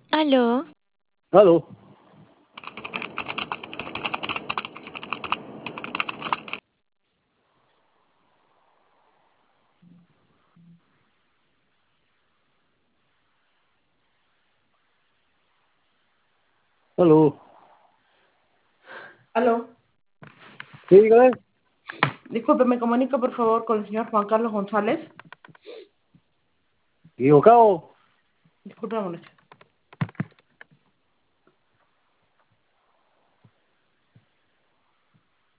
Aló, Aló, aló. Aló, Sí, dígame. disculpe, me comunico por favor con el señor Juan Carlos González. Equivocado. Disculpe un momento.